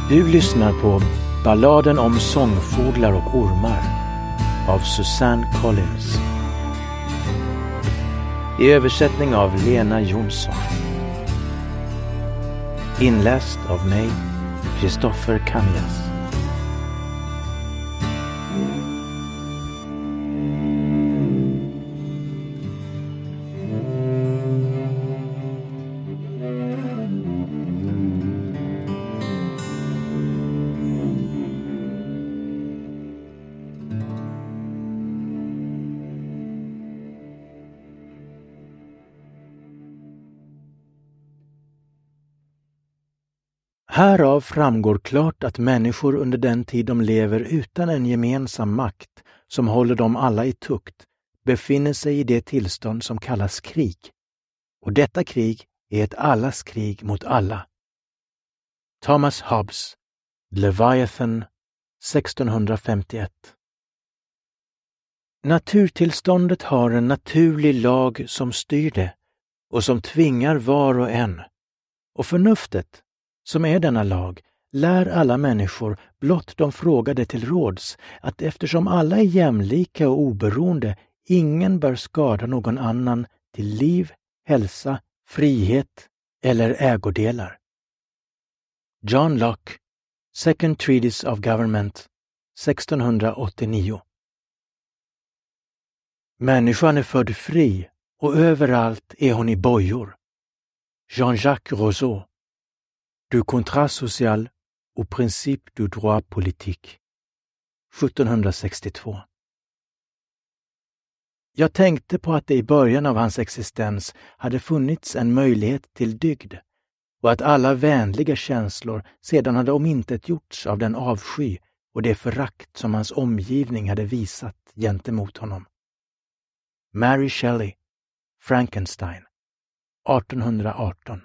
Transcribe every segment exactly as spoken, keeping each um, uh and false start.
Du lyssnar på Balladen om sångfåglar och ormar av Suzanne Collins. I översättning av Lena Jonsson. Inläst av mig, Kristoffer Camillas. Härav framgår klart att människor under den tid de lever utan en gemensam makt som håller dem alla i tukt befinner sig i det tillstånd som kallas krig. Och detta krig är ett allas krig mot alla. Thomas Hobbes, Leviathan, sextonhundrafemtioett. Naturtillståndet har en naturlig lag som styr det och som tvingar var och en. Och förnuftet, som är denna lag, lär alla människor blott de frågade till råds att eftersom alla är jämlika och oberoende, ingen bör skada någon annan till liv, hälsa, frihet eller ägodelar. John Locke, Second Treatise of Government, sextonhundraåttionio. Människan är född fri och överallt är hon i bojor. Jean-Jacques Rousseau, Du contrat social au principe du droit politique, sjuttonhundrasextiotvå. Jag tänkte på att det i början av hans existens hade funnits en möjlighet till dygd och att alla vänliga känslor sedan hade omintetgjorts av den avsky och det förakt som hans omgivning hade visat gentemot honom. Mary Shelley, Frankenstein, artonhundraarton.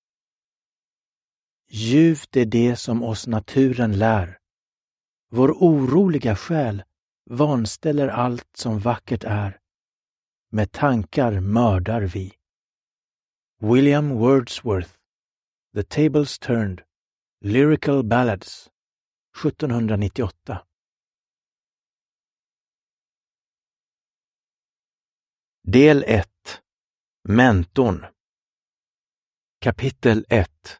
Ljuvt är det som oss naturen lär. Vår oroliga själ vanställer allt som vackert är. Med tankar mördar vi. William Wordsworth, The Tables Turned, Lyrical Ballads, sjuttonhundranittioåtta. Del ett. Mentorn. Kapitel ett.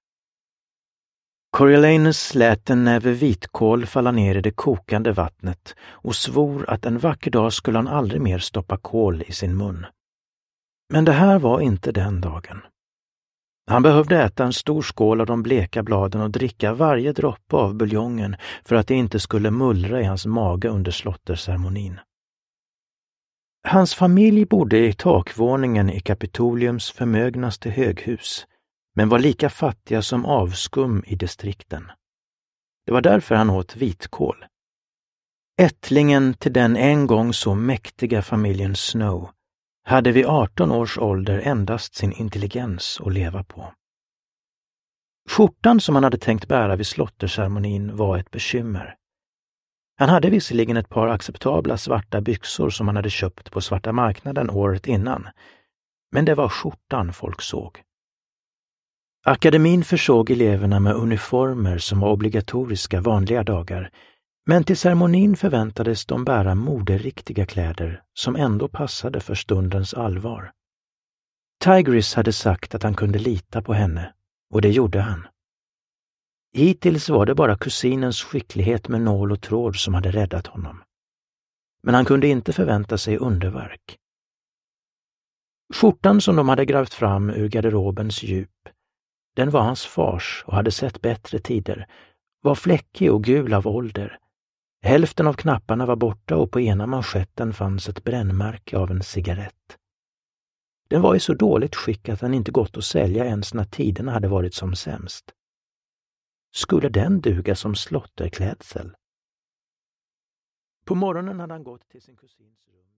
Coriolanus lät en näve vitkål falla ner i det kokande vattnet och svor att en vacker dag skulle han aldrig mer stoppa kål i sin mun. Men det här var inte den dagen. Han behövde äta en stor skål av de bleka bladen och dricka varje droppe av buljongen för att det inte skulle mullra i hans mage under slotterceremonin. Hans familj bodde i takvåningen i Kapitoliums förmögnaste höghus, men var lika fattiga som avskum i distrikten. Det var därför han åt vitkål. Ättlingen till den en gång så mäktiga familjen Snow hade vid arton års ålder endast sin intelligens att leva på. Skjortan som han hade tänkt bära vid slotterceremonin var ett bekymmer. Han hade visserligen ett par acceptabla svarta byxor som han hade köpt på svarta marknaden året innan, men det var skjortan folk såg. Akademin försåg eleverna med uniformer som var obligatoriska vanliga dagar, men till ceremonin förväntades de bära moderiktiga kläder som ändå passade för stundens allvar. Tigris hade sagt att han kunde lita på henne, och det gjorde han. Hittills var det bara kusinens skicklighet med nål och tråd som hade räddat honom. Men han kunde inte förvänta sig underverk. Skjortan som de hade grävt fram ur garderobens djup, den var hans fars och hade sett bättre tider, var fläckig och gul av ålder. Hälften av knapparna var borta och på ena manschetten fanns ett brännmärke av en cigarett. Den var i så dåligt skick att den inte gått att sälja ens när tiderna hade varit som sämst. Skulle den duga som slotterklädsel? På morgonen hade han gått till sin kusins rum.